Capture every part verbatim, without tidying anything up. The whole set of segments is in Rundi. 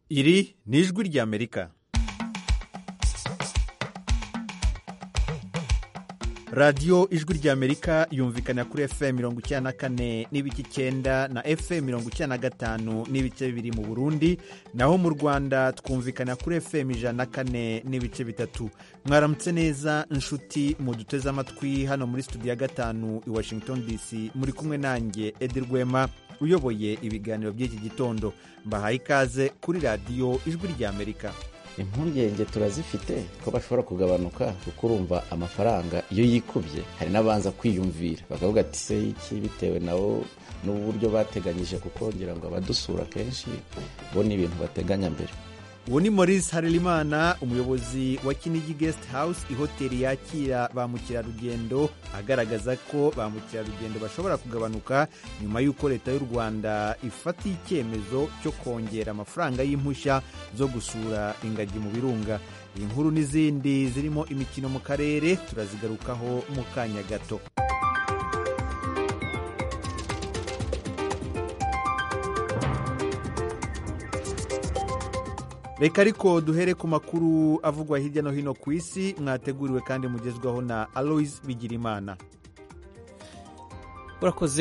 Iri ni ijwi ry'Amerika. radiyo ijwi ry'Amerika yumvikana kuri F M mirongo icyenda na kane n'ibice icyenda na F M mirongo icyenda na gatanu n'ibice bibiri mu Burundi, naho mu Rwanda twumvikana kuri F M ijana na kane n'ibice bitatu. Mwaramutse neza inshuti muduteze amatwi hano muri studio ya gatanu i Washington D C, muri kumwe nanjye Edi Rwema uyoboye ibiganiro by'iki gitondo. Mbahaye ikaze kuri radiyo ijwi ry'Amerika. Impungenge turazifite ko bashobora kugabanuka kuko urumva amafaranga iyo yikubye hari n'abanza kwiyumvira bakavuga ati se iki bitewe nabo n'uburyo bateganyije kuko ngira ngo abadusura kenshi bo ni ibintu bateganya mbere. Uwo ni Maurice Harerimana, umuyobozi wa Kinigi Guest House, ihoteli yakira ba mukerarugendo, agaragaza ko ba mukerarugendo bashobora kugabanuka nyuma y'uko leta y'u Rwanda ifata icyemezo cyo kongera amafaranga y'impushya zo gusura ingagi mu birunga. Iyi nkuru n'izindi zirimo imikino mu karere turazigarukaho mu kanya gato. Reka ariko duhere ku makuru avugwa hirya no hino ku isi, mwateguriwe kandi mugezwaho na Aloys Bigirimana. Urakoze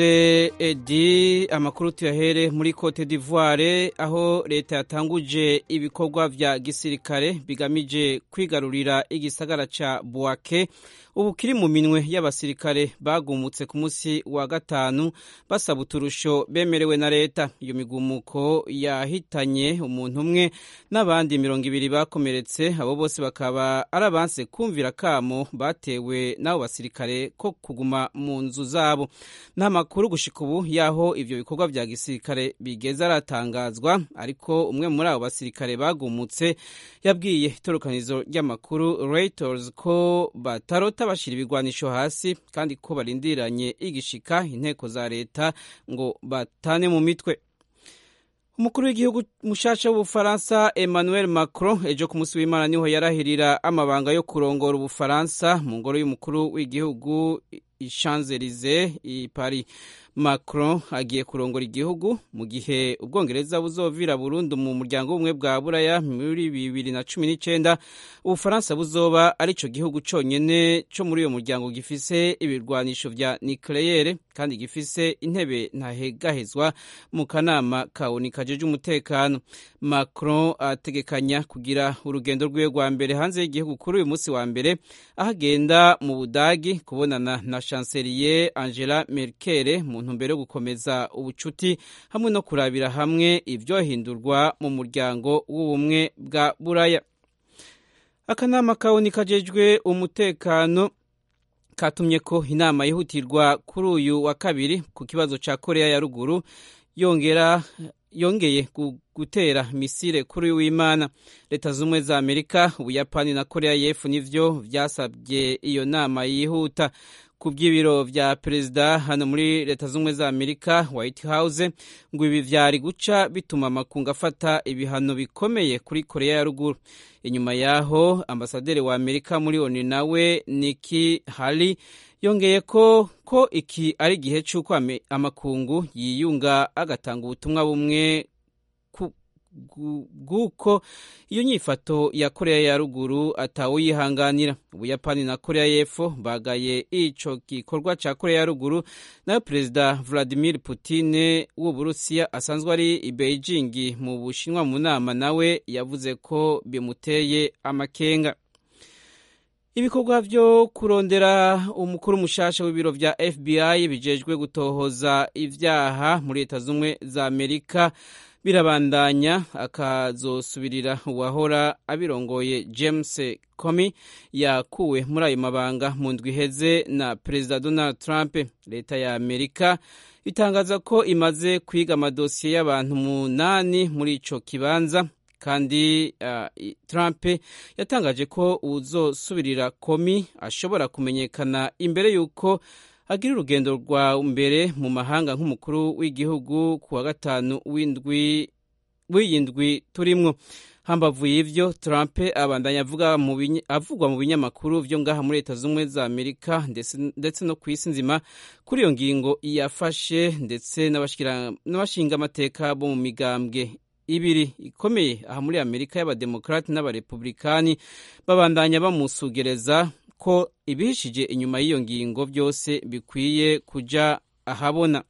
Edi. Amakuru tuyahere muri Cote d'Ivoire, aho leta yatanguje ibikorwa vya gisirikare bigamije kwigarurira igisagara ca Bouaké, ubu kiri mu minwe y'abasirikare bagumutse ku munsi wa gatanu basaba uturusho bemerewe na leta. Iyo migumuko yahitanye umuntu umwe n'abandi mirongo ibiri bakomeretse, abo bose bakaba arabanse kumvira kamo batewe n'abo basirikare ko kuguma mu nzu zabo. Nta makuru gushika ubu yaho ivyo bikorwa vya gisirikare bigeze aratangazwa, ariko umwe muri abo basirikare bagumutse yabwiye itorokanizo ry'amakuru Reuters ko batarota bashira ibigwanisho hasi kandi ko barindiranye igishika inteko za leta ngo batane mu mitwe. Umukuru w'igihugu mushasha w'Ubufaransa Emmanuel Macron ejo ku munsi w'Imana niho yarahirira amabanga yo kurongora Ubufaransa mu ngoro y'umukuru w'igihugu Champs-Élysées i Paris. Macron agiye kurongora igihugu mu gihe Ubwongereza buzovira burundu mu muryango w'ubumwe bwa Buraya muri bibiri na cumi n'icenda. Ubufaransa buzoba arico gihugu conyene co muri uyo muryango gifise ibirwanisho vya nucleaire kandi gifise intebe ntahegahezwa mu kanama ka O N U kajeje umutekano. Macron ategekanya kugira urugendo rwiwe rwa mbere hanze y'igihugu kuri uyu munsi wa mbere, ahagenda mu Budagi kubonana na Chancelier Angela Merkel mu ntumbero yo gukomeza ubucuti hamwe no kurabira hamwe ivyohindurwa mu muryango w'ubumwe bwa Buraya. Akanama ka O N U kajejwe umutekano katumye ko inama yihutirwa kuri uyu wa kabiri ku kibazo ca Korea ya ruguru, yongera yongeye gutera misile kuri w'Imana. Leta z'umwe za Amerika, Ubuyapani na Korea y'Epfo nivyo vyasabye iyo nama yihuta. Ku by'ibiro vya perezida hano muri Leta z'umwe za Amerika, White House, ngo ibi vyari guca bituma amakungu afata ibihano bikomeye kuri Korea ya ruguru. Inyuma yaho ambasaderi wa Amerika muri O N U nawe Nikki Haley yongeye ko ko iki ari gihe cy'uko amakungu yiyunga agatanga ubutumwa bumwe bw'uko iyo nyifato ya Korea ya ruguru atawuyihanganira. Ubuyapani na Korea y'Epfo bagaye ico gikorwa ca Korea ya ruguru, nayo perezida Vladimir Putin w'Uburusiya asanzwe ari i Beijing mu Bushinwa mu nama nawe yavuze ko bimuteye amakenga. Ibikorwa vyo kurondera umukuru mushasha w'ibiro vya F B I bijejwe gutohoza ivyaha muri Leta z'umwe za Amerika birabandanya, akazosubirira uwahora abirongoye James Comey yakuwe muri ayo mabanga mu ndwi iheze na Perezida Donald Trump. Leta ya Amerika itangaza ko imaze kwiga amadosiye y'abantu munani muri ico kibanza, kandi uh, Trump yatangaje ko uzosubirira Comey ashobora kumenyekana imbere yuko agira urugendo rwa mbere mu mahanga nk'umukuru w'igihugu ku wa gatanu w'indwi w'iyindwi turimwo. Hambavu y'ivyo, Trump abandanya avuga mu avugwa mu binyamakuru vyo ngaha muri Leta z'umwe za Amerika ndetse ndetse no kwisi nzima kuri iyo ngingo yafashe, ndetse n'abashikira n'abashinga amateka bo mu migambwe ibiri ikomeye aha muri Amerika y'abademokrati n'abarepublikani babandanya bamusugereza ko ibihishije inyuma y'iyo ngingo byose bikwiye kuja ahabona.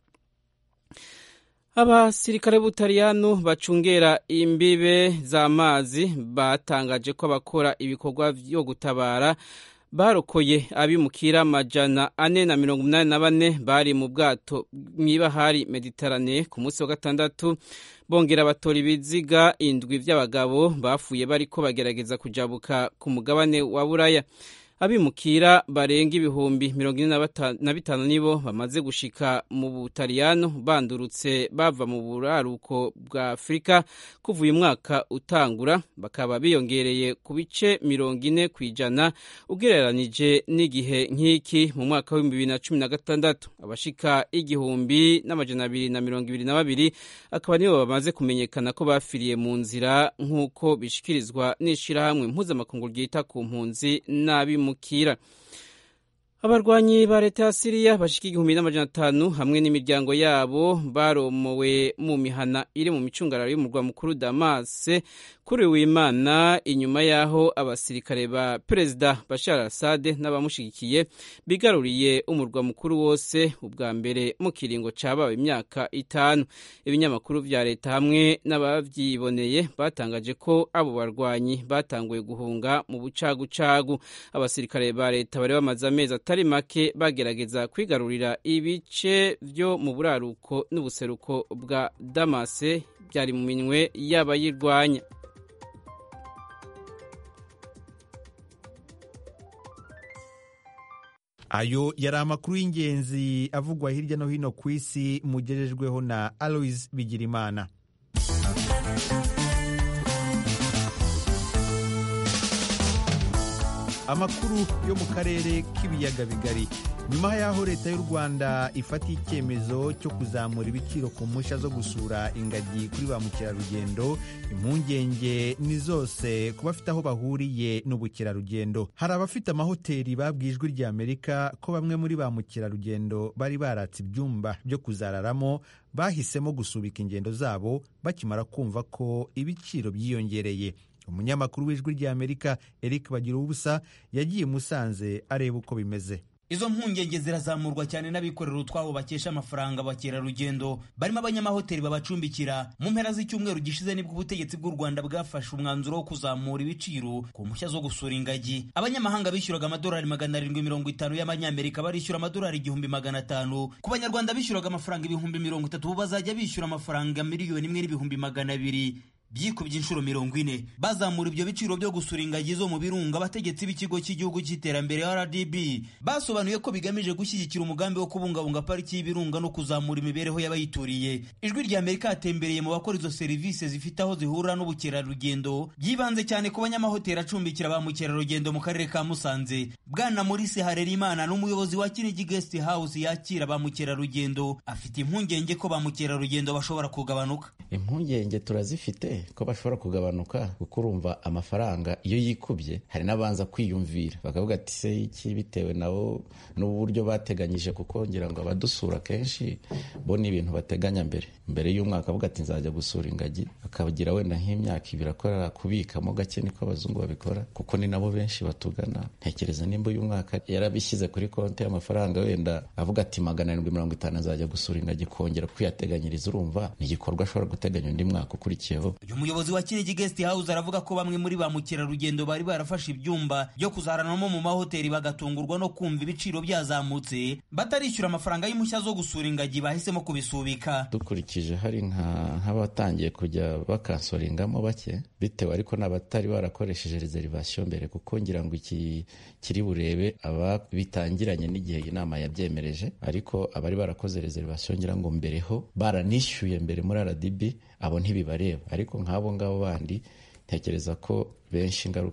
Abasirikare b'Ubutaliyano bacungera imbibe z'amazi batangaje ko abakora ibikorwa byo gutabara barokoye abimukira amajana ane na mirongo umunani na bane bari mu bwato mw'ibahari Mediterane ku munsi wa gatandatu, bongera batora ibiziga indwi by'abagabo bafuye bariko bagerageza kujabuka ku mugabane wa Buraya. Abimukira barenga ibihumbi mirongo ine na bitanu nibo bamaze gushika mu Butaliyano bandurutse bava mu buraruko bwa Afurika kuva uyu mwaka utangura, bakaba biyongereye ku bice mirongo ine kw'ijana ugereranije n'igihe nk'iki mu mwaka w'ibihumbi bibiri na cumi na gatandatu. Abashika igihumbi n'amajana abiri na mirongo ibiri na babiri akaba nibo bamaze kumenyekana ko bafiriye mu nzira nk'uko bishikirizwa n'ishirahamwe mpuzamakungu ryita ku mpunzi n'abimukira mukira. Abarwanyi ba leta ya Syria bashika igihumbi n'amajana atanu hamwe n'imiryango yabo baromowe mu mihana iri mu micungararo y'umurwa mukuru Damas kuri w'Imana, inyuma yaho abasirikare ba Perezida Bashar al-Assad n'abamushigikiye bigaruriye umurwa mukuru wose ubwa mbere mu kiringo cabaye imyaka itanu. Ibinyamakuru vya leta hamwe n'abavyiboneye batangaje ko abo barwanyi batanguye guhunga mu bucagucagu. Abasirikare ba leta bari bamaze amezi atari make bagerageza kwigarurira ibice vyo mu buraruko n'ubuseruko bwa Damas byari mu minwe y'abayirwanya. Ayo yari amakuru y'ingenzi avugwa hirya no hino ku isi mugejejweho na Alois Bigirimana. Amakuru yo mu karere k'ibiyaga bigari. Nyuma y'aho leta y'u Rwanda ifata icyemezo cyo kuzamura ibiciro ku mpushya zo gusura ingagi kuri ba mukerarugendo, impungenge ni zose ku bafite aho bahuriye n'ubukerarugendo. Hari abafite amahoteli babwiye Ijwi ry'Amerika ko bamwe muri ba mukerarugendo bari baratse ibyumba byo kuzararamo bahisemo gusubika ingendo zabo bakimara kumva ko ibiciro byiyongereye. Umunyamakuru w'Ijwi ry'Amerika Eric Bagiruwubusa yagiye Musanze areba uko bimeze. Izo mpungenge zirazamurwa cyane n'abikorera utwabo bakesha amafaranga abakerarugendo barimo abanyamahoteli babacumbikira. Mu mpera z'icyumweru gishize nibwo ubutegetsi bw'u Rwanda bwafashe umwanzuro wo kuzamura ibiciro ku mpushya zo gusura ingagi. Abanyamahanga bishyuraga amadolari magana arindwi mirongo itanu y'amanyamerika barishyura amadolari igihumbi magana atanu. Ku banyarwanda bishyuraga amafaranga ibihumbi mirongo itatu bazajya bishyura amafaranga miliyoni imwe n'ibihumbi magana abiri. Byikubye inshuro mirongo ine. Bazamura ibyo biciro byo gusura ingagi zo mu birunga. Abategetsi b'ikigo cy'igihugu cy'iterambere R D B basobanuye ko bigamije gushyigikira umugambi wo kubungabunga pariki y'ibirunga no kuzamura imibereho y'abayituriye. Ijwi ry'Amerika yatembereye mu bakora izo serivisi zifite aho zihura n'ubukerarugendo, byibanze cyane ku banyamahoteli acumbikira ba mukerarugendo mu karere ka Musanze. Bwana Maurice Harerimana n'umuyobozi wa Kinigi Guest House yakira ba mukerarugendo afite impungenge ko ba mukerarugendo bashobora kugabanuka. Impungenge turazifite ko bashobora kugabanuka kuko urumva amafaranga iyo yikubye hari n'abanza kwiyumvira bakavuga ati se iki bitewe nabo n'uburyo bateganyije, kuko ngira ngo abadusura kenshi bo ni ibintu bateganya mbere mbere y'umwaka avuga ati nzajya gusura ingagi, akagira wenda nk'imyaka ibiri akora kubikamo gake, niko abazungu babikora kuko ni nabo benshi batugana. Ntekereza nimba uyu mwaka yarabishyize kuri konti y'amafaranga wenda avuga ati magana arindwi mirongo itanu nzajya gusura ingagi, kongera kwiyateganyiriza, urumva ni igikorwa ashobora guteganya undi mwaka ukurikiyeho. Uyu muyobozi wa Kinigi Guest House aravuga ko bamwe muri ba mukerarugendo bari barafashe ibyumba byo kuzaranamo mu mahoteli bagatungurwa no kumva ibiciro byazamutse, batarishyura amafaranga y'impushya zo gusura ingagi bahisemo kubisubika. Dukurikije hari nk'abatangiye kujya bakansoringamo bake bitewe, ariko n'abatari barakoresheje reservation mbere, kuko ngira ngo iki kiri burebe aba bitangiranye n'igihe inama yabyemereje, ariko abari barakoze reservation ngira ngo mbereho baranishyuye mbere muri R D B abo ntibibareba, ariko nk'abo ngabo bandi ntekereza ko benshi ingaruka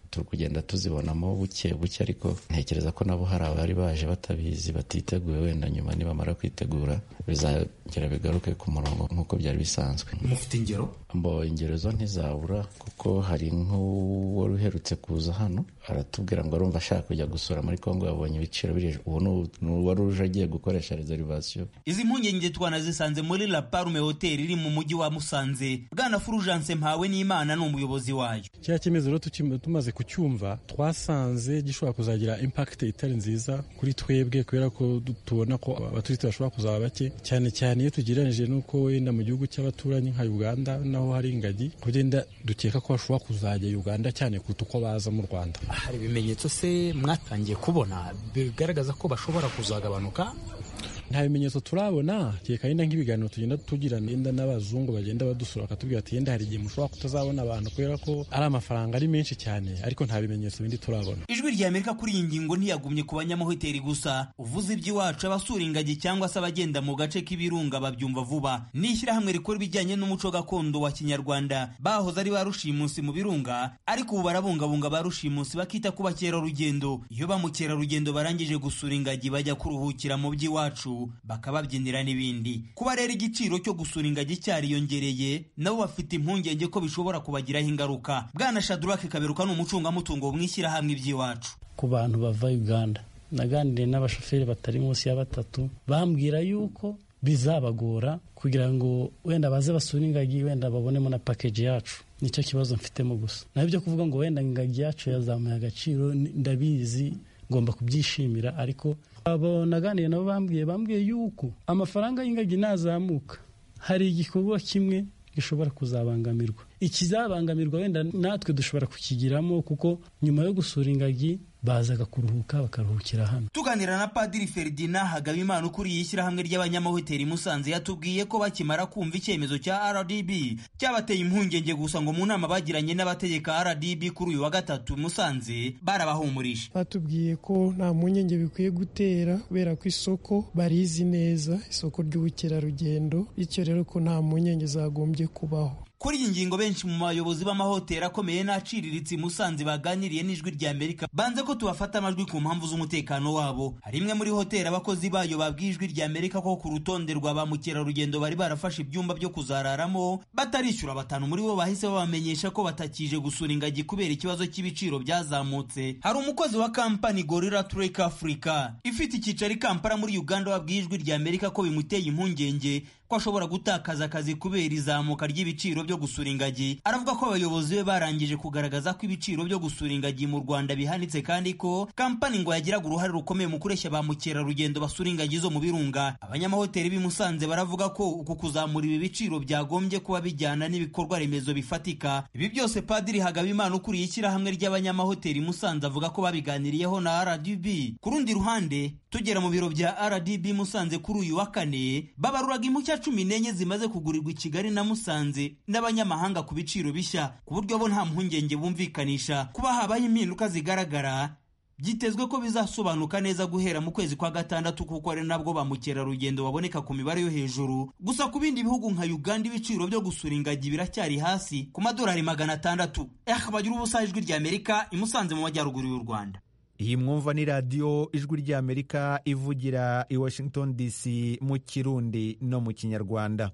turi kugenda tuzibonamo buke buke, ariko ntekereza ko nabo hari abari baje batabizi batiteguye, wenda nyuma nibamara kwitegura bizagera bigaruke ku murongo nk'uko byari bisanzwe. Mufite ingero? Mbo ingero zo ntizabura, kuko hari nk'uwari uherutse kuza hano aratubwira ngo arumva ashaka kujya gusura muri Kongo, yabonye ibiciro biri ubu n'uwari uje agiye gukoresha reservation. Izi mpungenge twanazisanze muri La Palme Hotel iri mu mujyi wa Musanze. Bwana Fulgence Mpawe n'Imana n'umuyobozi wayo. Cya kimezo rero tumaze kucyumva twasanze gishobora kuzagira impact itari nziza kuri twebwe, kubera ko tubona ko abaturiste bashobora kuzaba bake, cyane cyane iyo tugereranije n'uko wenda mu gihugu cy'abaturanyi nka Uganda naho hari ingagi, kugenda dukeka ko bashobora kuzajya Uganda cyane kuruta uko baza mu Rwanda. Hari ibimenyetso se mwatangiye kubona bigaragaza ko bashobora kuzagabanuka? Nta bimenyetso turabona, cyeka yenda nk'ibiganiro tugenda tugira nenda n'abazungu bagenda badusura bakatubwira ati yenda hari igihe mushobora kutazabona abantu kubera ko ari amafaranga ari menshi cyane, ariko nta bimenyetso bindi turabona. Ijwi rya Amerika kuri iyi ngingo ntiyagumye ku banyamahoteli gusa. Uvuze iby'iwacu, abasura ingagi cyangwa se abagenda mu gace k'ibirunga babyumva vuba. N'ishyirahamwe rikora ibijyanye n'umuco gakondo wa Kinyarwanda bahoze ari ba rushimusi mu birunga, ariko ubu barabungabunga ba rushimusi bakita ku bakerarugendo. Iyo ba mukerarugendo barangije gusura ingagi bajya kuruhukira mu by'iwacu bakababyinira n'ibindi. Kuba rero igiciro cyo gusura ingagi cyariyongereye, nabo bafite impungenge ko bishobora kubagiraho ingaruka. Bwana Shadrack Kaberuka ni umucungamutungo mw'ishyirahamwe iby'iwacu. Ku bantu bava Uganda, naganiriye n'abashoferi batari munsi ya batatu, bambwira yuko bizabagora kugira ngo wenda baze basura ingagi, wenda babonemo na package yacu. Nicyo kibazo mfitemo gusa. Naho ibyo kuvuga ngo wenda ingagi yacu yazamuye agaciro, ndabizi, ngomba kubyishimira, ariko abo naganiriye nabo bambwiye bambwiye yuko amafaranga y'ingagi nazamuka, hari igikorwa kimwe gishobora kuzabangamirwa. Ikizabangamirwa wenda natwe dushobora kukigiramo, kuko nyuma yo gusura ingagi bazaga kuruhuka bakaruhukira hano. Tuganira na Padiri Ferdinand Hagabimana ukuriye ishyirahamwe ry'abanyamahoteli Musanze, yatubwiye ko bakimara kumva icyemezo cya R D B cyabateye impungenge gusa, ngo mu nama bagiranye n'abategeka R D B kuri uyu wa gatatu Musanze barabahumurije. Batubwiye ko nta mpungenge bikwiye gutera kubera ko isoko barizi neza, isoko ry'ubukerarugendo, icyo rero ko nta mpungenge zagombye kubaho. Kuri iyi ngingo benshi mu bayobozi b'amahoteli akomeye n'aciriritse Musanze baganiriye n'Ijwi rya Amerika banze ko tubafata amajwi ku mpamvu z'umutekano wabo. Hari imwe muri hoteli abakozi bayo babwiye Ijwi rya Amerika ko ku rutonde rwa ba mukerarugendo bari barafashe ibyumba byo kuzararamo batarishyura, batanu muri bo bahise babamenyesha ko batakije gusura ingagi kubera ikibazo cy'ibiciro byazamutse. Hari umukozi wa kampani Gorilla Trek Africa ifite icyicaro i Kampala muri Uganda wabwiye Ijwi rya Amerika ko bimuteye impungenge ko ashobora gutakaza akazi kubera izamuka ry'ibiciro byo gusura ingagi. Aravuga ko abayobozi be barangije kugaragaza ko ibiciro byo gusura ingagi mu Rwanda bihanitse, kandi ko kampani ngo yagiraga uruhare rukomeye mu kureshya ba mukerarugendo basura ingagi zo mu birunga. Abanyamahoteli b'i Musanze baravuga ko uku kuzamura ibi biciro byagombye kuba bijyana n'ibikorwa remezo bifatika. Ibi byose Padiri Hagabimana ukuriye ishyirahamwe ry'abanyamahoteli Musanze avuga ko babiganiriyeho na R D B. Ku rundi ruhande, tugera mu biro bya R D B Musanze kuri uyu wa kane, babaruraga impushya cumi n'enye zimaze kugurirwa i Kigali na Musanze n'abanyamahanga ku biciro bishya, ku buryo bo nta mpungenge bumvikanisha. Kuba habaye impinduka zigaragara, byitezwe ko bizasobanuka neza guhera mu kwezi kwa gatandatu, kuko ari nabwo ba mukerarugendo baboneka ku mibare yo hejuru. Gusa ku bindi bihugu nka Uganda ibiciro byo gusura ingagi biracyari hasi ku madolari magana atandatu. Eh, bagira ubusa. Ijwi rya Amerika i Musanze mu majyaruguru y'u Rwanda. Iyi mwumva ni radiyo Ijwi rya Amerika ivugira i Washington D C mu Kirundi no mu Kinyarwanda.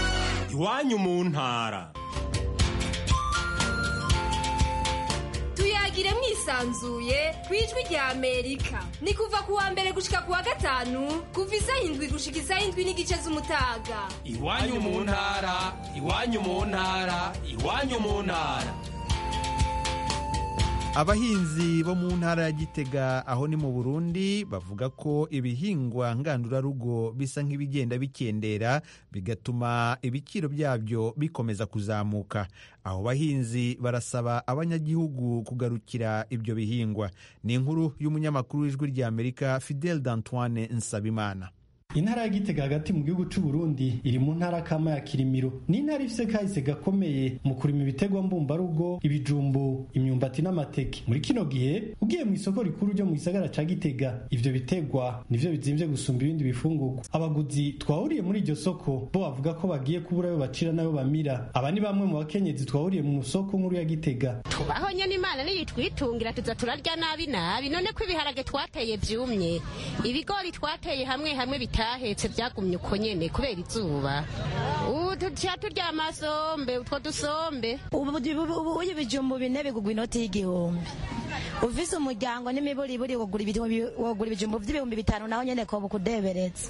Iwanyu mu ntara. Tuyagire mwisanzuye ku Ijwi rya Amerika. Ni kuva ku wa mbere gushika ku wa gatanu, kuva isaha indwi gushika isaha indwi n'igice z'umutaga. Iwanyu mu ntara, iwanyu mu ntara, iwanyu mu ntara. Abahinzi bo mu ntara ya Gitega aho ni mu Burundi bavuga ko ibihingwa ngandurarugo bisa nk'ibigenda bikendera, bigatuma ibiciro byabyo bikomeza kuzamuka. Aho bahinzi barasaba abanyagihugu kugarukira ibyo bihingwa. Ni inkuru y'umunyamakuru w'Ijwi rya Amerika Fidel d'Antoine Nsabimana. intara ya Gitega hagati mu gihugu c'u Burundi iri mu ntara kama ya Kirimiro. Ni intara ifise kahise gakomeye mu kurima ibitegwa mbumbarugo, ibijumbu, imyumbati n'amateke. Muri kino gihe ugiye mu isoko rikuru ryo mu gisagara ca Gitega, ivyo bitegwa nivyo bizimvye gusumba ibindi bifungurwa. Abaguzi twahuriye muri iryo soko bo bavuga ko bagiye kubura ayo bacira nayo bamira. Aba ni bamwe mu bakenyezi twahuriye mu soko nkuru ya Gitega. Tubaho nyene Imana niyitwitungira tuza turarya nabi nabi, none ko ibiharage twateye vyumye, ibigori twateye hamwe hamwe bitahetse vyagumye uko nyene kubera izuba. Ubu tuca turya amasombe, utwo dusombe. Ubu ibijumbu bine bigugwa inoti y'igihumbi. Uvise umuryango n'imiburi buri wogura ibijumbu vy'ibihumbi bitanu naho nyene ko bukudeberetse.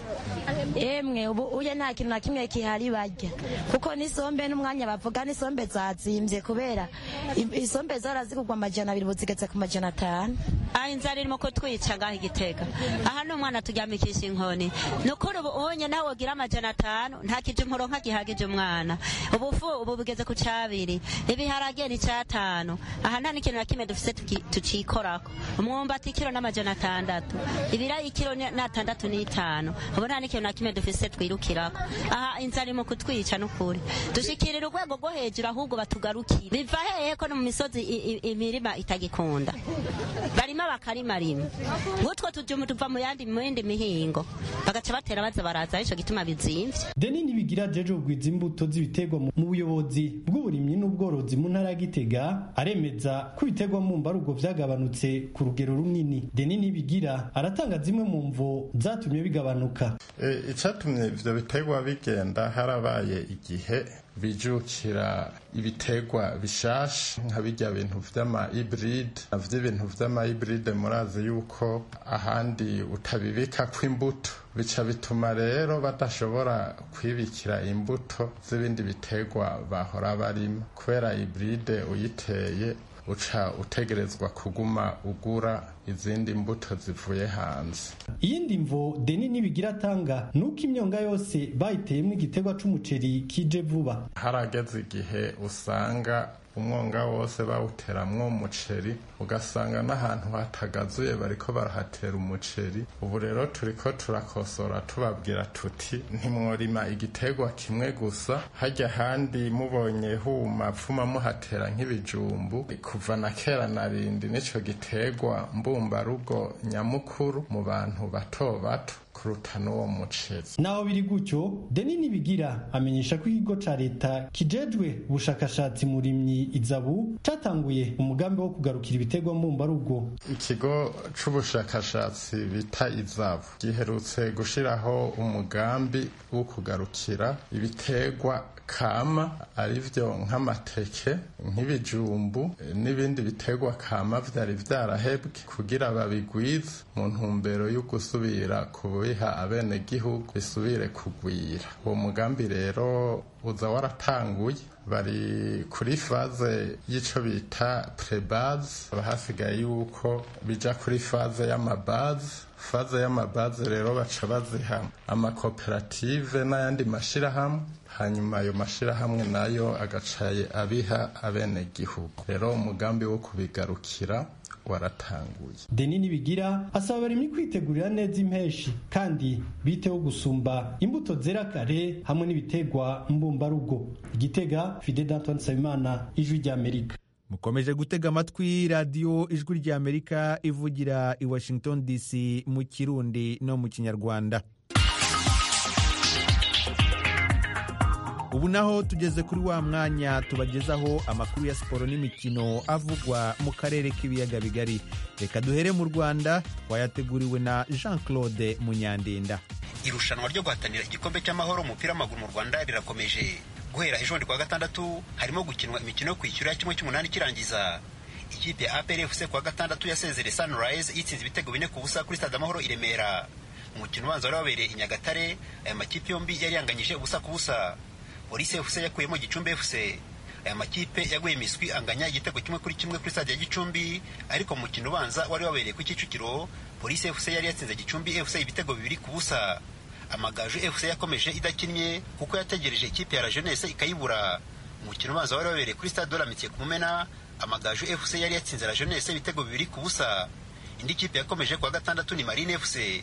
Emwe ubu uye nta kintu na kimwe kihari barya. Kuko n'isombe n'umwanya bavuga n'isombe zazimvye kubera isombe zara zigugwa amajana abiri buzigetse ku majana atanu. Ah, inzara irimo ko twica ngaho Igitega. Aha n'umwana turyamikisha inkoni. Nukuri ubu onye nawe wogira amajana atanu nta kijumpuro nka gihagije umwana. Ubufu ubu bugeze ku cabiri. Ibiharage ni catanu. Aha nta n'ikintu na kimwe dufise tucikorako. Umwumbati kilo n'amajana atandatu. Ibirayi kilo n'atandatu n'itanu. Ubu nta n'ikintu na kimwe dufise twirukirako. Aha inzara irimo kutwica n'ukuri. Dushikirira urwego rwo hejuru ahubwo batugarukira. Biva hehe ko no mu misozi imirima itagikunda. Barima bakarima rimwe. Ngutwo tujumu tuva mu yandi mu yindi mihingo. Bagaca batera baza baraza ico gituma bizimvye. Deni nibigira jeje ugwiza imbuto z'ibitegwa mu buyobozi bw'uburimyi n'ubworozi mu ntara ya Gitega aremeza ko ibitegwa mu mbarugo vyagabanutse ku rugero runini. Deni nibigira aratanga zimwe mu mvo zatumye bigabanuka. E, icatumye ivyo bitegwa bigenda harabaye igihe bijukira ibitegwa bishasha nka bijya bintu vy'ama hybrid navyo ibintu vy'ama hybrid murazi yuko ahandi utabibika kw'imbuto bica bituma rero badashobora kwibikira imbuto z'ibindi bitegwa bahora barima kubera hybrid uyiteye uca utegerezwa kuguma ugura izindi mbuto zivuye hanze. Iyindi mvo Deni nibigira tanga nuko imyonga yose bayiteyemo igitegwa c'umuceri kije vuba. Harageze igihe usanga umwonga wose bawuteramwo umuceri ugasanga n'ahantu hatagazuye bariko barahatera umuceri. Ubu rero turiko turakosora tubabwira tuti ntimworima igitegwa kimwe gusa, hajya handi mubonye huma pfuma muhatera nk'ibijumbu. Kuva na kera narindi nico gitegwa mbumbarugo nyamukuru mu bantu bato bato kuruta n'uwo muceri. Naho biri gutyo Deni nibigira amenyesha ko ikigo ca leta kijejwe ubushakashatsi murimyi Izabu catanguye umugambi wo kugarukira ibitegwa mbumbarugo. Ikigo c'ubushakashatsi bita Izabu giherutse gushiraho umugambi wo kugarukira ibitegwa kama arivyo nk'amateke nk'ibijumbu n'ibindi bitegwa kama vyari vyarahebwe kugira babigwize mu ntumbero yo gusubira kubiha abene gihugu bisubire kugwira. Uwo mugambi rero uza waratanguye bari kuri faze y'ico bita pre-base bahasigaye yuko bija kuri faze y'amabaze. Faze y'amabaze rero baca baziha amakoperative n'ayandi mashirahamwe hanyuma ayo mashirahamwe nayo agacaye abiha abene gihugu. Rero umugambi wo kubigarukira waratanguye. Deni nibigira asaba abarimyi kwitegurira neza impeshi kandi biteho gusumba imbuto zera kare hamwe n'ibitegwa mbumbarugo. Igitega Fidel Antoine Sabimana, Ijwi ry'Amerika. Mukomeje gutega amatwi radiyo Ijwi ry'Amerika ivugira i Washington D C mu Kirundi no mu Kinyarwanda. Ubu naho tugeze kuri wa mwanya tubagezaho amakuru ya siporo n'imikino avugwa mu karere k'ibiyaga bigari. Reka duhere mu Rwanda, twayateguriwe na Jean Claude Munyandinda. Irushanwa ryo guhatanira igikombe cy'amahoro umupira w'amaguru mu Rwanda rirakomeje. Guhera ejo ndi kwa gatandatu harimo gukinwa imikino yo kwishyura kimwe cy'umunani kirangiza. Ikipe ya A P R F C kwa gatandatu yasezere Sunrise yitsinze ibitego bine ku busa kuri Stade Amahoro i Remera. Umukino ubanza wari wabereye i Nyagatare, aya makipe yombi yari yanganyije ubusa ku busa. Police F C yakuyemo Gicumbi F C. Aya makipe yaguye miswi anganya igitego kimwe kuri kimwe kuri Stade ya Gicumbi, ariko mu mukino ubanza wari wabereye ku Kicukiro, Police F C yari yatsinze Gicumbi F C ibitego bibiri ku busa. Amagaju F C yakomeje idakinnye kuko yategereje ikipe ya La Jeunesse ikayibura. Umukino ubanza wari wabereye kuri Stade Olamitiye ku Mumena, Amagaju F C yari yatsinze La Jeunesse ibitego bibiri ku busa. Indi kipe yakomeje kwa gatandatu ni Marine F C.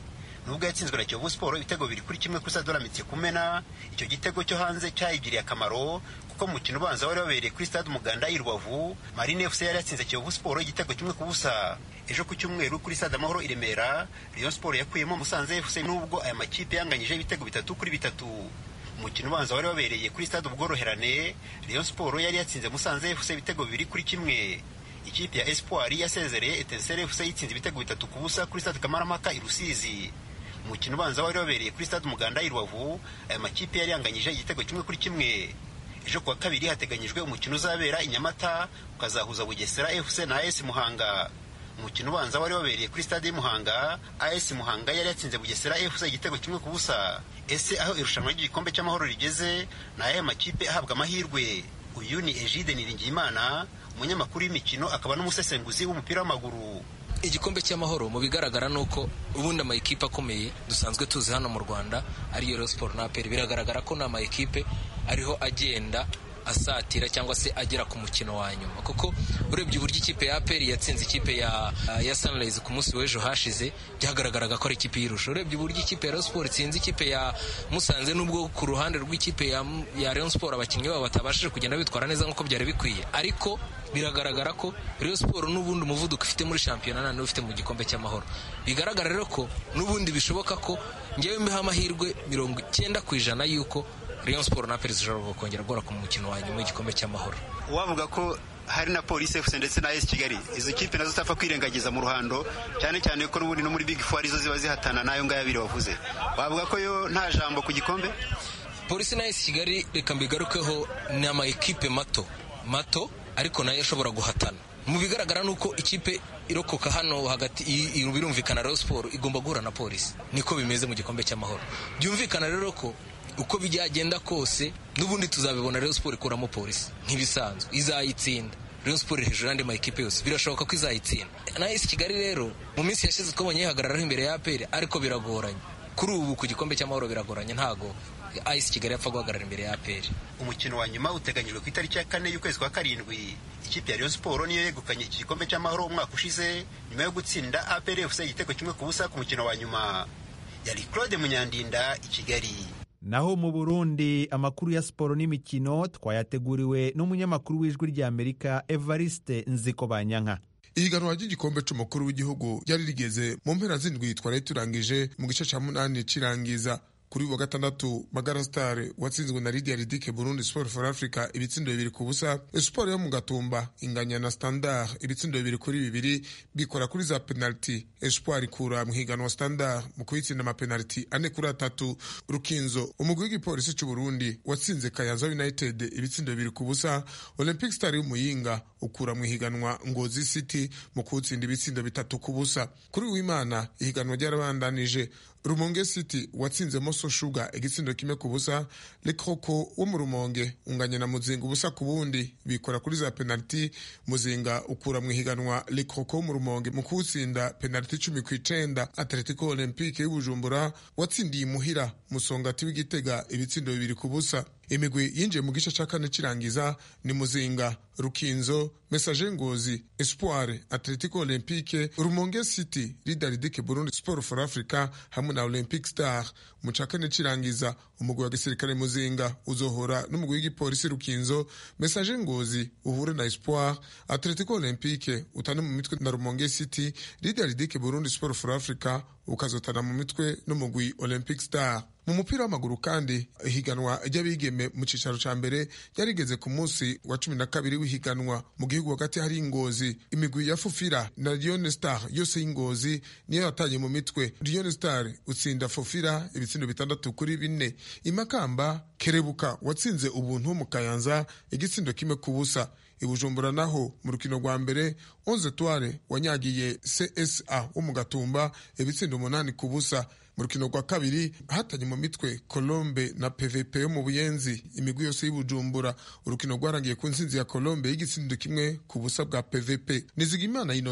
nubwo yatsinzwe na Kiyovu Sport ibitego biri kuri kimwe kuri Stade Olympique Kumena. Icyo gitego cyo hanze cyayigiriye akamaro kuko mu mukino ubanza wari wabereye kuri Stade Umuganda i Rubavu, Marine F C yari yatsinze Kiyovu Sport igitego kimwe ku busa. Ejo ku cyumweru kuri Stade Amahoro i Remera, Rayon Sport yakuyemo Musanze F C nubwo aya makipe yanganyije ibitego bitatu kuri bitatu. Umukino ubanza wari wabereye kuri Stade Ubworoherane, Rayon Sport yari yatsinze Musanze F C ibitego bibiri kuri kimwe. Ikipe ya Espoir yasezereye Etincelle F C yitsinze ibitego bitatu ku busa kuri Stade Kamarampaka i Rusizi. Umukino ubanza wari wabereye kuri Stade Umuganda i Rubavu, aya makipe yari yanganyije igitego kimwe kuri kimwe. Ejo kuwa kabiri hateganyijwe umukino uzabera i Nyamata ukazahuza Bugesera F C na A S Muhanga. Umukino ubanza wari wabereye kuri Stade Muhanga, A S Muhanga yari yatsinze Bugesera F C igitego kimwe ku busa. Ese aho irushanwa ry'igikombe cy'amahoro rigeze na aya makipe ahabwa amahirwe? Uyu ni Egide Niringiyimana, umunyamakuru w'imikino akaba n'umusesenguzi w'umupira w'amaguru. Igikombe cy'amahoro mu bigaragara nuko ubundi ama ekipe akomeye dusanzwe tuzi hano mu Rwanda ari Rayon Sport na A P R, biragaragara ko n'ama ekipe ariho agenda asatira cyangwa se agera ku mukino wa nyuma, kuko urebye uburyo ikipe ya A P R yatsinze ikipe ya ya Sunrise ku munsi w'ejo hashize byagaragaraga ko ari ikipe y'irusha. Urebye uburyo ikipe ya Rayon Sport itsinze ikipe ya Musanze, nubwo ku ruhande rw'ikipe ya ya Rayon Sport abakinnyi babo batabashije kugenda bitwara neza nk'uko byari bikwiye, ariko biragaragara ko Rayon Sport n'ubundi umuvuduko ifite muri shampiyona nane ufite mu gikombe cy'amahoro. Bigaragara rero ko n'ubundi bishoboka ko ngewe mbiha amahirwe mirongo icyenda ku ijana y'uko Rayon Sport na A P R zishobora kongera gukora ku mukino wa nyuma w'igikombe cy'amahoro. Wavuga ko hari na Police F C ndetse na A S Kigali, izo kipe nazo zitapfa kwirengagiza mu ruhando, cyane cyane ko n'ubundi no muri Big Four arizo ziba zihatana nayo ngaya abiri wavuze. Wavuga ko yo nta jambo ku gikombe? Police na A S Kigali reka mbigarukeho ni ama ekipe mato mato ariko nayo ashobora guhatana. Mu bigaragara nuko ikipe irokoka hano hagati birumvikana Rayon Sport igomba guhura na Police, niko bimeze mu gikombe cy'amahoro. Byumvikana rero ko uko bijyagenda kose n'ubundi tuzabibona Rayon Sport ikuramo Police nk'ibisanzwe, izayitsinda. Rayon Sport hejuru y'andi ma ekipe yose birashoboka ko izayitsinda. Na A S Kigali rero mu minsi yashize twabonye ihagararaho imbere ya A P R, ariko biragoranye kuri ubu ku gikombe cy'amahoro, biragoranye ntago A S Kigali yapfa guhagarara imbere ya A P R. Umukino wa nyuma uteganyijwe ku itariki ya kane y'ukwezi kwa karindwi. Ikipe ya Rayon Sport niyo yegukanye iki gikombe cy'amahoro umwaka ushize nyuma yo gutsinda A P R F C igitego kimwe ku busa ku mukino wa nyuma. Yari Claude Munyandinda i Kigali. Naho mu Burundi amakuru ya siporo n'imikino twayateguriwe n'umunyamakuru w'Ijwi ry'Amerika Evariste Nzikobanyanka. Ihiganwa ry'igikombe c'umukuru w'igihugu ryari rigeze mu mpera z'indwi twari turangije mu gice ca munani cirangiza. Kuri wa gatandatu Magara Star watsinzwe na Lydia Ridike Burundi Sport for Africa ibitsindo bibiri ku busa. Sport yo mu Gatumba inganya na Standard ibitsindo bibiri kuri bibiri bikora kuri za penalty. Espoir ikura mu higanwa Standard mu kuyitsinda ama penalty ane kuri atatu. Rukinzo umugwi w'igipolisi cy'u Burundi watsinze Kayanza United ibitsindo bibiri ku busa. Olympic Star y'Umuyinga ukura mu higanwa Ngozi City mu kutsinda ibitsindo bitatu ku busa. Kuri w'Imana ihiganwa ryarabandanije. Rumonge City watsinze Moso Sugar igitsindo kimwe ku busa. Le Croco wo mu Rumonge unganya na Muzinga ubusa ku bundi bikora kuri za penalty. Muzinga ukura mu higanwa Le Croco wo mu Rumonge mu kutsinda penalty cumi ku icenda. Atletico Olympique y'Ubujumbura watsindiye Muhira Musongati w'Igitega ibitsindo bibiri ku busa. Imigwi yinjiye mu gice ca kane kirangiza ni Muzinga, Rukinzo, Messager Ngozi, Espoir, Atletico Olympique, Rumonge City, Lydia Ridike Burundi Sport for Africa hamwe na Olympic Star. Mu ca kane kirangiza umugwi wa gisirikare Muzinga uzohora n'umugwi w'igipolisi Rukinzo. Messager Ngozi uhure na Espoir, Atletico Olympique utane mu mitwe na Rumonge City, Lydia Ridike Burundi Sport for Africa ukazotana mu mitwe n'umugwi Olympic Star. Mu mupira w'amaguru kandi ihiganwa ry'abigeme mu cicaro ca mbere yarigeze ku munsi wa cumi na kabiri w'ihiganwa. Mu gihugu hagati hari Ingozi imigwi ya Fufira na Lyon Star yose y'Ingozi niyo yatanye mu mitwe. Lyon Star utsinda Fufira ibitsindo bitandatu kuri bine. Imakamba Kerebuka watsinze Ubuntu mu Kayanza igitsindo kimwe ku busa. Ibujumbura naho mu rukino rwa mbere onze Etoile wanyagiye C S A wo mu Gatumba ibitsindo umunani ku busa. Mu rukino rwa kabiri hatanye mu mitwe Colombe na P V P yo mu Buyenzi imigwi yose y'Ibujumbura. Urukino rwarangiye ku nsinzi ya Colombe y'igitsindo kimwe ku busa bwa P V P. Nizigimana Inosa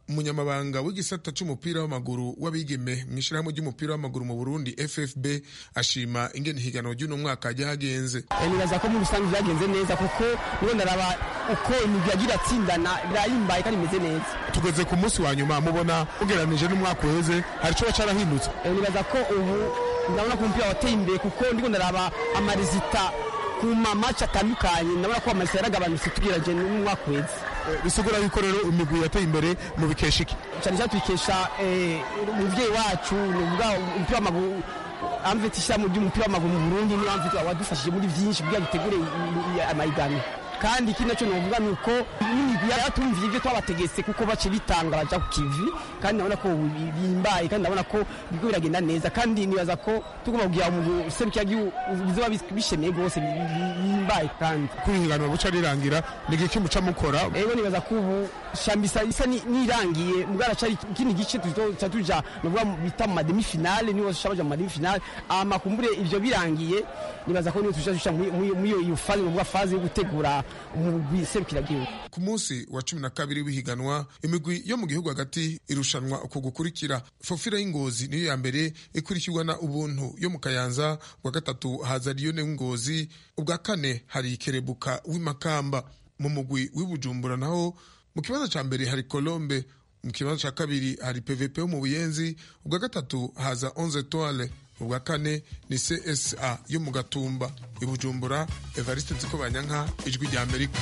umunyamabanga w'igisata c'umupira w'amaguru w'abigeme mw'ishirahamwe ry'umupira w'amaguru mu Burundi F F B ashima ingene higanwa ry'uno mwaka ryagenze. Nibaza ko mu rusange byagenze neza kuko nibo ndaraba uko imigwi yagira atsindana birayimbaye kandi imeze neza. Tugeze ku munsi wa nyuma mubona ugereranije n'umwaka uheze hari ico carahindutse. Nibaza ko ubu ndabona ko umupira wateye imbere kuko ndiko ndaraba amarizita ku mamaci atandukanye ndabona ko amarisita yaragabanutse tugereranyije n'umwaka uheze. Bisigura yuko rero imigwi yateye imbere mu bikesha iki? Cyane cyane tubikesha umuvyeyi wacu nuvuga umupira w'amaguru amvete ishyirahamwe ry'umupira w'amaguru mu Burundi niyo amvete wadufashije muri vyinshi kugira dutegure amahiganwa. Kandi ikindi naco novuga nuko n'imigwi yatumviye ivyo twabategetse kuko bace bitanga baja ku kivi kandi ndabona ko bimbaye kandi ndabona ko biriko biragenda neza kandi nibaza ko tugomba kugira mu serukira bizoba bishemeye gose bimbaye kandi kuhiganwa buca rirangira nigiki muca mukora. Ego nibaza ko ubu shambisa isa nirangiye mugara cari ikindi gice tuzoca tuja novuga bita mu demi finale niwo shabaja mu demi finale amakumbure ivyo birangiye nibaza ko niyo tuja tuja muri iyo phase novuga phase yo gutegura ku munsi wa cumi na kabiri w'ihiganwa imigwi yo mu gihugu hagati irushanwa uko gukurikira. Fofira y'Ingozi niyo ya mbere ikurikirwa na Ubuntu yo mu Kayanza, ubwa gatatu haza Liyone w'Ingozi, ubwa kane hari Kerebuka w'Imakamba. Mu mugwi w'Ibujumbura naho mu kibanza ca mbere hari Colombe, mu kibanza ca kabiri hari P V P wo mu Buyenzi, ubwa gatatu haza Onze Etoile, ubwa kane ni C S A yo mu Gatumba. Ibujumbura, Evariste Nzikobanyanka, Ijwi rya Amerika.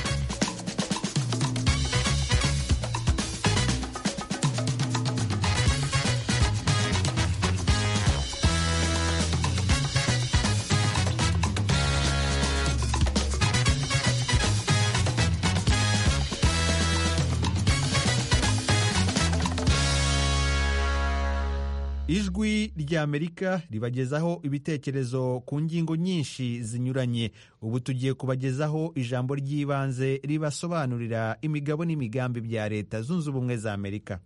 Ijwi rya Amerika ribagezaho ibitekerezo ku ngingo nyinshi zinyuranye. Ubu tugiye kubagezaho ijambo ry'ibanze ribasobanurira imigabo n'imigambi bya Leta Zunze Ubumwe za Amerika.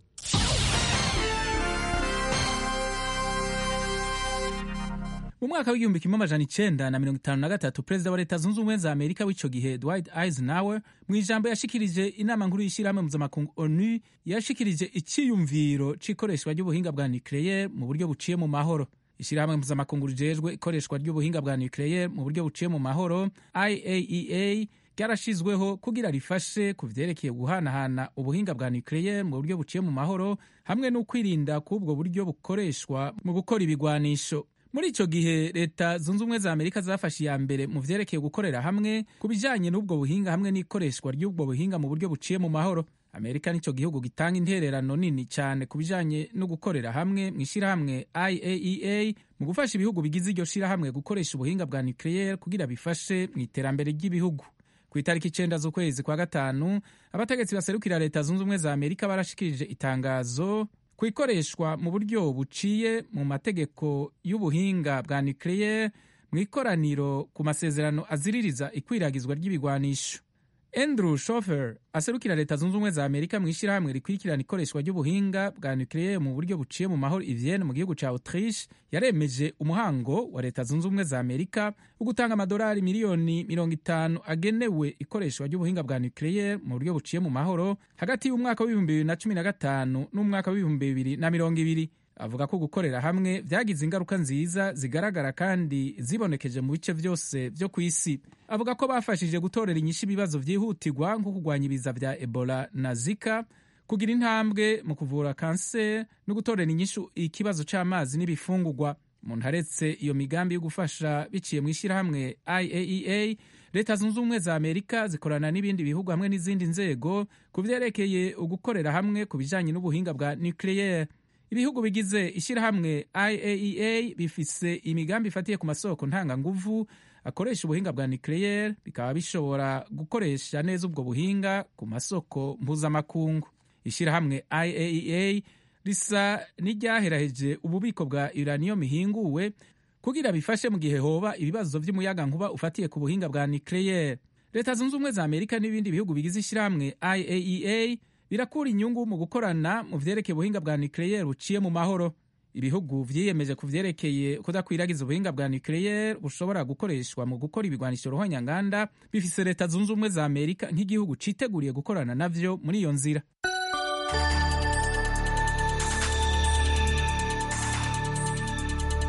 Mu mwaka w'igihumbi kimwe amajana icenda na mirongo itanu na gatatu perezida wa Leta Zunze Ubumwe za Amerika w'ico gihe Dwight Eisenhower mu ijambo yashikirije inama nkuru y'ishirahamwe mpuzamakungu ONU yashikirije iciyumviro c'ikoreshwa ry'ubuhinga bwa nucleaire mu buryo buciye mu mahoro. Ishirahamwe mpuzamakungu rijejwe ikoreshwa ry'ubuhinga bwa nucleaire mu buryo buciye mu mahoro I A E A ryarashizweho kugira rifashe ku vyerekeye guhanahana ubuhinga bwa nucleaire mu buryo buciye mu mahoro hamwe no kwirinda k'ubwo buryo bukoreshwa mu gukora ibigwanisho. Muri ico gihe Leta Zunze Ubumwe za Amerika zafashe iya mbere mu vyerekeye gukorera hamwe ku bijanye n'ubwo buhinga hamwe n'ikoreshwa ry'ubwo buhinga mu buryo buciye mu mahoro. Amerika nico gihugu gitanga intererano nini cyane ku bijanye no gukorera hamwe mw'ishirahamwe I A E A mu gufasha ibihugu bigize iryo shirahamwe gukoresha ubuhinga bwa nucleaire kugira bifashe mu iterambere ry'ibihugu. Ku itariki icenda z'ukwezi kwa gatanu abategetsi baserukira Leta Zunze Ubumwe za Amerika barashikirije itangazo ku ikoreshwa mu buryo buciye mu mategeko y'ubuhinga bwa nucleaire mu ikoraniro ku masezerano aziririza ikwiragizwa ry'ibigwanisho. Andrew Schofer aserukira Leta Zunze Ubumwe za Amerika mu ishirahamwe rikurikirana ikoreshwa ry'ubuhinga bwa nucleaire mu buryo buciye mu mahoro i Vienne mu gihugu ca Autriche yaremeje umuhango wa Leta Zunze Ubumwe za Amerika wo gutanga amadolari miliyoni mirongo itanu agenewe ikoreshwa ry'ubuhinga bwa nucleaire mu buryo buciye mu mahoro hagati y'umwaka w'ibihumbi bibiri na cumi na gatanu n'umwaka w'ibihumbi bibiri na mirongo ibiri. Avuga ko gukorera hamwe vyagize ingaruka nziza zigaragara kandi zibonekeje mu bice vyose vyo kw'isi. Avuga ko bafashije gutorera inyishu ibibazo vyihutirwa nko kurwanya ibiza vya Ebola na Zika, kugira intambwe mu kuvura kanseri no gutorera inyishu ikibazo c'amazi n'ibifungurwa. Umuntu aretse iyo migambi yo gufasha biciye mu ishirahamwe I A E A, Leta Zunze Ubumwe za Amerika zikorana n'ibindi bihugu hamwe n'izindi nzego ku vyerekeye ugukorera hamwe ku bijanye n'ubuhinga bwa nucleaire. Ibihugu bigize ishirahamwe I A E A bifise imigambi ifatiye ku masoko ntanganguvu akoresha ubuhinga bwa nucleaire, bikaba bishobora gukoresha neza ubwo buhinga ku masoko mpuzamakungu. Ishirahamwe I A E A risa n'iryaheraheje ububiko bwa uranium ihinguwe kugira bifashe mu gihe hoba ibibazo vy'umuyaga nkuba ufatiye ku buhinga bwa nucleaire. Leta Zunze Ubumwe za Amerika n'ibindi bihugu bigize ishirahamwe I A E A birakura inyungu mu gukorana mu vyerekeye ubuhinga bwa nucleaire buciye mu mahoro. Ibihugu vyiyemeje ku vyerekeye kudakwiragiza ubuhinga bwa nucleaire bushobora gukoreshwa mu gukora ibigwanisho ruhonyanganda bifise Leta Zunze Ubumwe za Amerika nk'igihugu citeguriye gukorana navyo muri iyo nzira.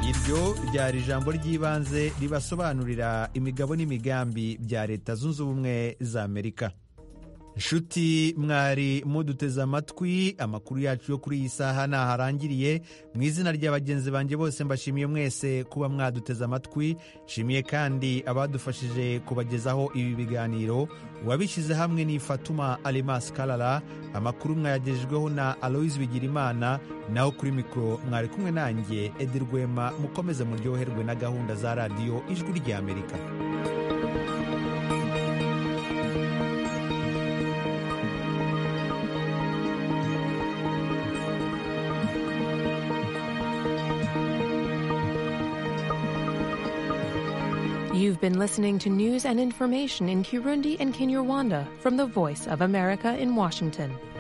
iryo ryari ijambo ry'ibanze ribasobanurira imigabo n'imigambi bya Leta Zunze Ubumwe za Amerika. Nshuti mwari muduteze amatwi, amakuru yacu yo kuri iyi saha naharangiriye. Mu izina ry'abagenzi banjye bose mbashimiye mwese kuba mwaduteze amatwi. Nshimiye kandi abadufashije kubagezaho ibi biganiro. Wabishyize hamwe ni Fatuma Alimas Kalala. Amakuru mwayagejejweho na Aloise Bigirimana, naho kuri mikoro mwari kumwe nanjye Edi Rwema. Mukomeze muryoherwe na gahunda za radiyo Ijwi ry'Amerika. You've been listening to news and information in Kirundi and Kinyarwanda from the Voice of America in Washington.